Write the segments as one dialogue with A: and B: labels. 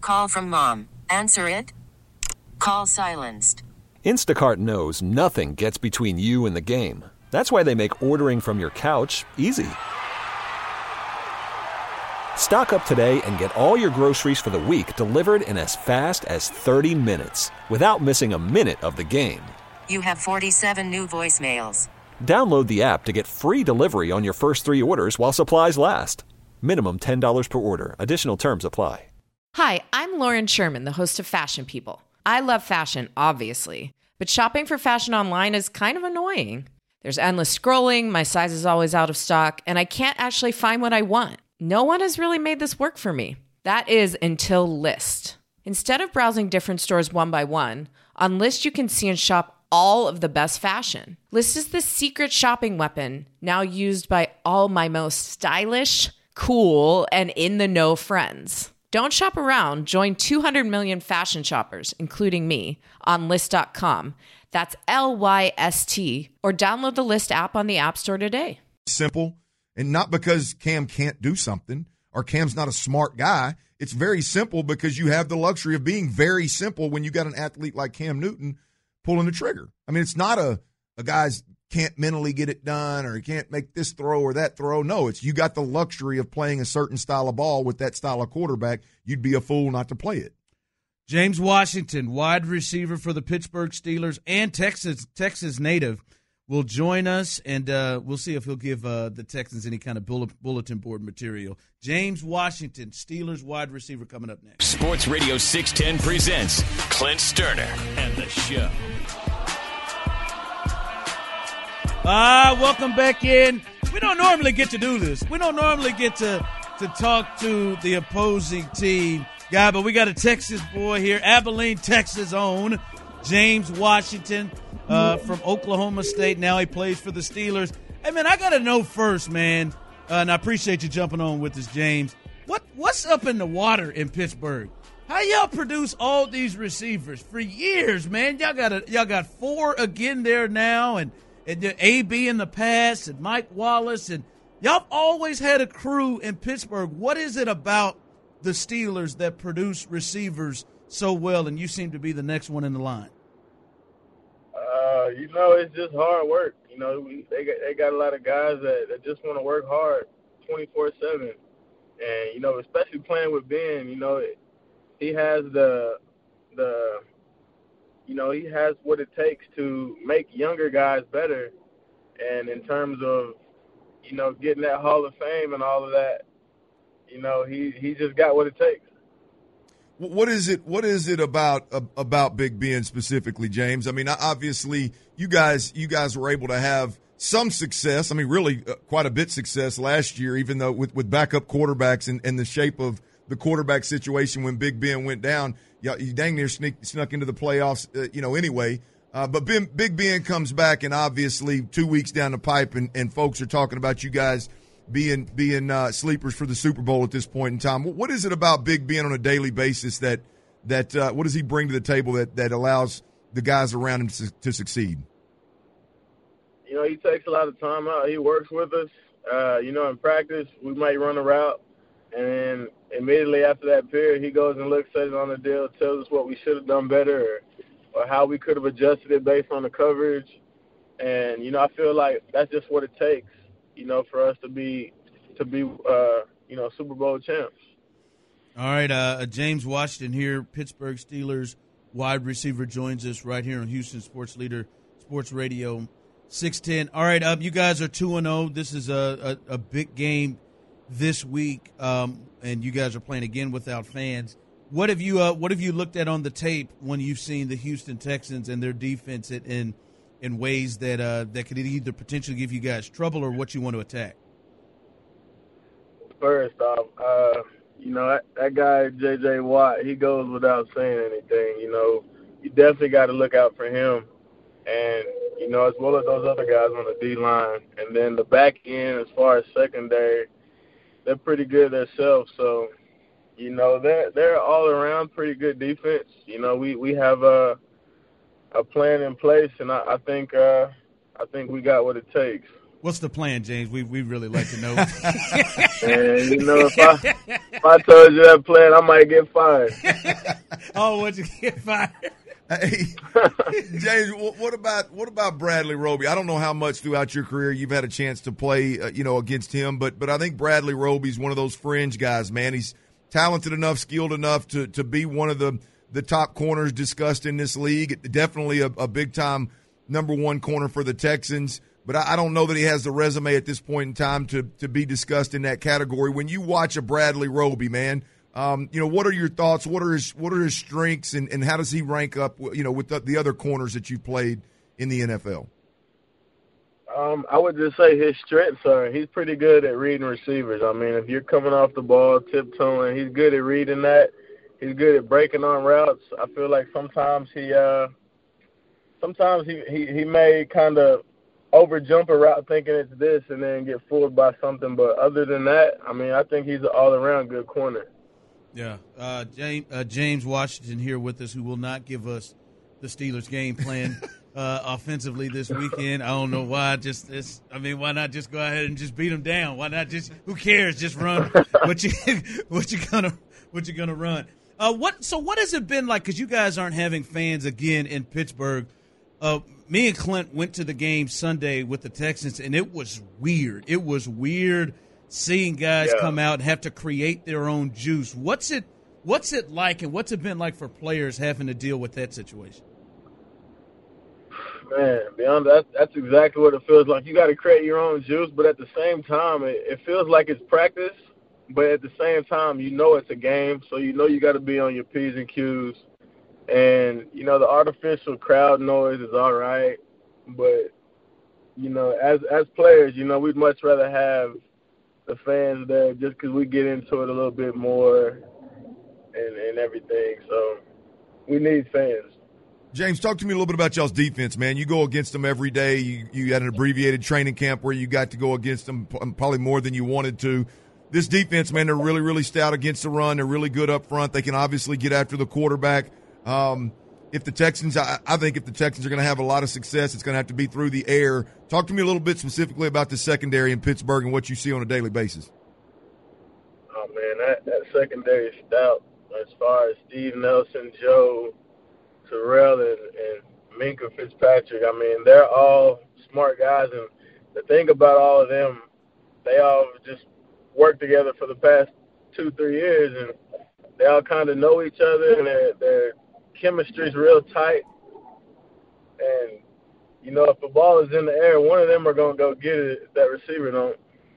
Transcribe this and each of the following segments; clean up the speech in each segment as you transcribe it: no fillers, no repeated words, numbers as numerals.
A: Call from mom. Answer it. Call silenced.
B: Instacart knows nothing gets between you and the game. That's why they make ordering from your couch easy. Stock up today and get all your groceries for the week delivered in as fast as 30 minutes without missing a minute of the game.
A: You have 47 new voicemails.
B: Download the app to get free delivery on your first 3 orders while supplies last. Minimum $10 per order. Additional terms apply.
C: Hi, I'm Lauren Sherman, the host of Fashion People. I love fashion, obviously, but shopping for fashion online is kind of annoying. There's endless scrolling, my size is always out of stock, and I can't actually find what I want. No one has really made this work for me. That is until Lyst. Instead of browsing different stores one by one, on Lyst you can see and shop all of the best fashion. Lyst is the secret shopping weapon now used by all my most stylish, cool, and in-the-know friends. Don't shop around. Join 200 million fashion shoppers, including me, on Lyst.com. That's Lyst, or download the Lyst app on the App Store today.
D: Simple, and not because Cam can't do something or Cam's not a smart guy. It's very simple because you have the luxury of being very simple when you got an athlete like Cam Newton pulling the trigger. I mean, it's not a guy's can't mentally get it done or he can't make this throw or that throw. No, it's you got the luxury of playing a certain style of ball with that style of quarterback. You'd be a fool not to play it.
E: James Washington, wide receiver for the Pittsburgh Steelers and Texas native, will join us, and we'll see if he'll give the Texans any kind of bulletin board material. James Washington, Steelers wide receiver, coming up next.
F: Sports Radio 610 presents Clint Sterner and the Show.
E: Welcome back in. We don't normally get to do this. We don't normally get to talk to the opposing team guy, but we got a Texas boy here, Abilene, Texas own, James Washington from Oklahoma State. Now he plays for the Steelers. Hey, man, I got to know first, man, and I appreciate you jumping on with us, James. What's up in the water in Pittsburgh? How y'all produce all these receivers for years, man? Y'all got 4 again there now, and the AB in the past, and Mike Wallace, and y'all always had a crew in Pittsburgh. What is it about the Steelers that produce receivers so well, and you seem to be the next one in the line?
G: It's just hard work. They got a lot of guys that just want to work hard 24/7. And, especially playing with Ben, he has he has what it takes to make younger guys better. And in terms of, getting that Hall of Fame and all of that, he just got what it takes.
D: What is it about Big Ben specifically, James? I mean, obviously you guys were able to have some success. I mean, really quite a bit success last year, even though with backup quarterbacks and the shape of the quarterback situation when Big Ben went down, you dang near snuck into the playoffs, anyway. But Big Ben comes back, and obviously 2 weeks down the pipe, and folks are talking about you guys being sleepers for the Super Bowl at this point in time. What is it about Big Ben on a daily basis that what does he bring to the table that allows the guys around him to succeed?
G: He takes a lot of time out. He works with us. In practice, we might run a route, and then immediately after that period, he goes and looks at it on the deal, tells us what we should have done better or how we could have adjusted it based on the coverage. And, I feel like that's just what it takes, for us to be Super Bowl champs.
E: All right, James Washington here, Pittsburgh Steelers wide receiver, joins us right here on Houston Sports Leader, Sports Radio 610. All right, you guys are 2-0. This is a big game this week, and you guys are playing again without fans. What have you looked at on the tape when you've seen the Houston Texans and their defense in ways that could either potentially give you guys trouble or what you want to attack?
G: First off, that guy J.J. Watt, he goes without saying anything. You definitely got to look out for him, and as well as those other guys on the D-line. And then the back end, as far as secondary, they're pretty good themselves. So, they're all around pretty good defense. We have a plan in place, and I think we got what it takes.
E: What's the plan, James? We really like to know.
G: And, you know, if I told you that plan, I might get fired.
E: Oh, would you get fired?
D: Hey, James, what about Bradley Roby? I don't know how much throughout your career you've had a chance to play, against him, but I think Bradley Roby's one of those fringe guys, man. He's talented enough, skilled enough to be one of the top corners discussed in this league. Definitely a big-time number one corner for the Texans. But I don't know that he has the resume at this point in time to be discussed in that category. When you watch a Bradley Roby, man, what are your thoughts? What are his strengths, and how does he rank up, with the other corners that you've played in the NFL?
G: I would just say his strengths are he's pretty good at reading receivers. I mean, if you're coming off the ball, tiptoeing, he's good at reading that. He's good at breaking on routes. I feel like sometimes he may kind of over-jump a route thinking it's this and then get fooled by something. But other than that, I mean, I think he's an all-around good corner.
E: Yeah. James Washington here with us, who will not give us the Steelers game plan offensively this weekend. I don't know why. Why not just go ahead and just beat them down? Why not just – who cares? Just run what you gonna run. What has it been like? Because you guys aren't having fans again in Pittsburgh. Me and Clint went to the game Sunday with the Texans, and it was weird. It was weird seeing guys come out and have to create their own juice. What's it like, and what's it been like for players having to deal with that situation?
G: Man, beyond that, that's exactly what it feels like. You got to create your own juice, but at the same time, it feels like it's practice. But at the same time, it's a game, so you got to be on your P's and Q's. And, the artificial crowd noise is all right. But, as players, we'd much rather have the fans there just because we get into it a little bit more and everything. So we need fans.
D: James, talk to me a little bit about y'all's defense, man. You go against them every day. You had an abbreviated training camp where you got to go against them probably more than you wanted to. This defense, man, they're really, really stout against the run. They're really good up front. They can obviously get after the quarterback. If the Texans, I think if the Texans are going to have a lot of success, it's going to have to be through the air. Talk to me a little bit specifically about the secondary in Pittsburgh and what you see on a daily basis.
G: Oh, man, that secondary is stout as far as Steve Nelson, Joe, Terrell, and Minkah Fitzpatrick. I mean, they're all smart guys, and the thing about all of them, they all just worked together for the past 2-3 years, and they all kind of know each other, and their chemistry's real tight. And, if the ball is in the air, one of them are going to go get it if that receiver don't.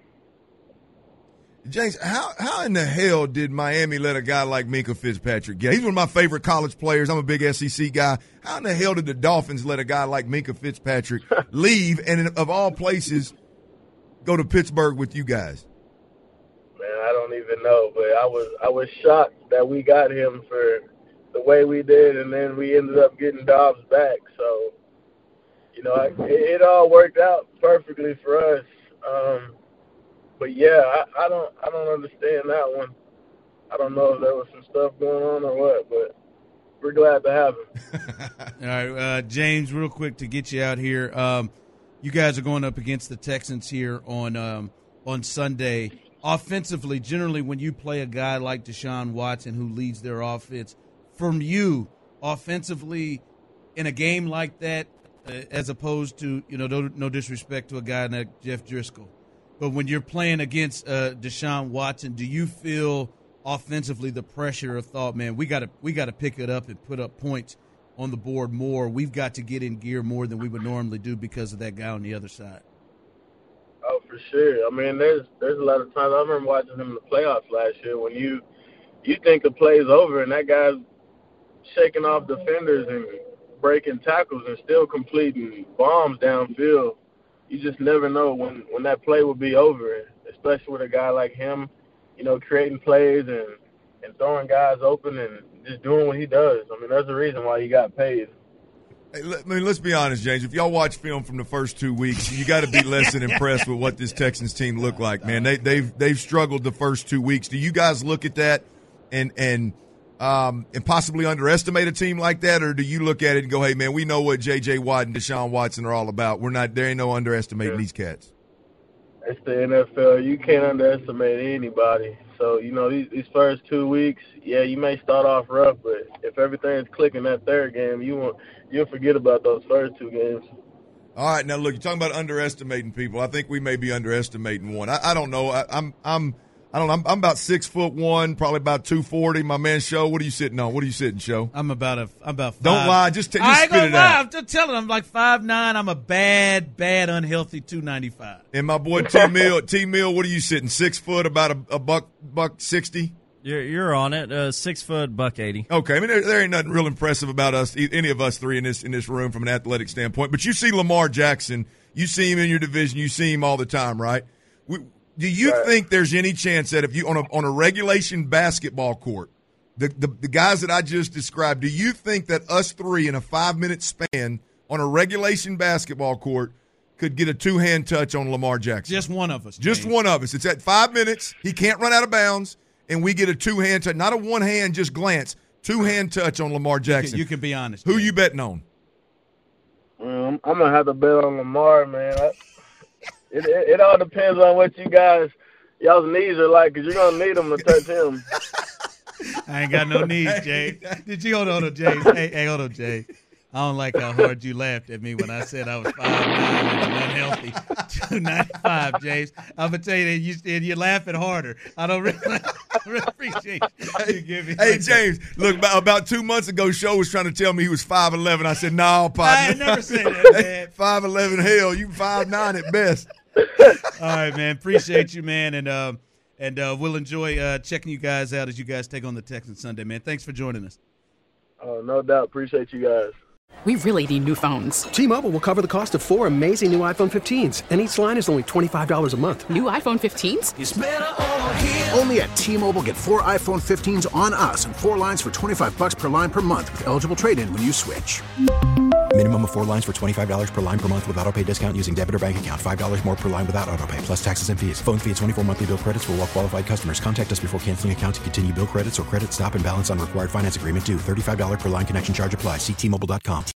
D: James, how in the hell did Miami let a guy like Minkah Fitzpatrick get? He's one of my favorite college players. I'm a big SEC guy. How in the hell did the Dolphins let a guy like Minkah Fitzpatrick leave and, of all places, go to Pittsburgh with you guys?
G: Man, I don't even know, but I was shocked that we got him for the way we did, and then we ended up getting Dobbs back. So, it all worked out perfectly for us. But yeah, I don't understand that one. I don't know if there was some stuff going on or what, but we're glad to have him.
E: All right, James, real quick to get you out here. You guys are going up against the Texans here on Sunday. Offensively, generally when you play a guy like Deshaun Watson who leads their offense, from you offensively in a game like that, as opposed to, no disrespect to a guy like Jeff Driscoll, but when you're playing against Deshaun Watson, do you feel offensively the pressure of thought, man, we got to pick it up and put up points on the board more. We've got to get in gear more than we would normally do because of that guy on the other side.
G: Oh, for sure. I mean, there's a lot of times I remember watching him in the playoffs last year when you think the play's over and that guy's shaking off defenders and breaking tackles and still completing bombs downfield. You just never know when that play will be over, especially with a guy like him, creating plays and throwing guys open and just doing what he does. I mean, there's a reason why he got paid.
D: Hey, let's be honest, James. If y'all watch film from the first 2 weeks, you got to be less than impressed with what this Texans team looked like, man. They've struggled the first 2 weeks. Do you guys look at that and possibly underestimate a team like that, or do you look at it and go, hey, man, we know what J.J. Watt and Deshaun Watson are all about. There ain't no underestimating these cats.
G: it's the NFL. You can't underestimate anybody. So, you know, these first 2 weeks, yeah, you may start off rough, but if everything's clicking that third game, you'll forget about those first 2 games.
D: All right, now look, you're talking about underestimating people. I think we may be underestimating one. I don't know. I'm about 6'1", probably about 240. My man, Show, what are you sitting on? What are you sitting, Show?
E: I'm about 5.
D: Don't lie. Just
E: I ain't
D: spit
E: gonna
D: it
E: lie.
D: out.
E: I'm just telling. I'm like 5'9". I'm a bad, unhealthy 295.
D: And my boy T Mill, what are you sitting? 6 foot, about a buck 60.
H: You're on it. 6 foot, $180.
D: Okay, I mean there ain't nothing real impressive about us, any of us three in this room from an athletic standpoint. But you see Lamar Jackson, you see him in your division, you see him all the time, right? Do you think there's any chance that if you on a regulation basketball court, the guys that I just described, do you think that us three in a 5-minute span on a regulation basketball court could get a 2-hand touch on Lamar Jackson?
E: Just one of us.
D: Just one of us. It's at 5 minutes. He can't run out of bounds. And we get a 2-hand touch, not a 1-hand just glance, 2-hand touch on Lamar Jackson.
E: You can be honest.
D: Who you betting on?
G: I'm gonna have to bet on Lamar, man. It all depends on what y'all's knees are like, because you're gonna need them to touch him.
E: I ain't got no knees, Jay. Did you hold on, Jay? Hey, hold on, Jay. I don't like how hard you laughed at me when I said I was 5'9" and unhealthy. 295, James. I'm going to tell you that you're laughing harder. I don't really appreciate you giving me.
D: Hey, James, look, about 2 months ago, Show was trying to tell me he was 5'11". I said, no, partner.
E: I ain't never said that, man.
D: 5'11", hell, you 5'9" at best.
E: All right, man. Appreciate you, man. And we'll enjoy checking you guys out as you guys take on the Texans Sunday, man. Thanks for joining us.
G: Oh, no doubt. Appreciate you guys.
I: We really need new phones.
J: T-Mobile will cover the cost of 4 amazing new iPhone 15s, and each line is only $25 a month.
I: New iPhone 15s?
K: It's better over here. Only at T-Mobile, get 4 iPhone 15s on us and 4 lines for $25 per line per month with eligible trade-in when you switch.
L: Minimum of 4 lines for $25 per line per month with autopay discount using debit or bank account. $5 more per line without autopay, plus taxes and fees. Phone fee at 24 monthly bill credits for well-qualified customers. Contact us before canceling account to continue bill credits or credit stop and balance on required finance agreement due. $35 per line connection charge applies. See T-Mobile.com.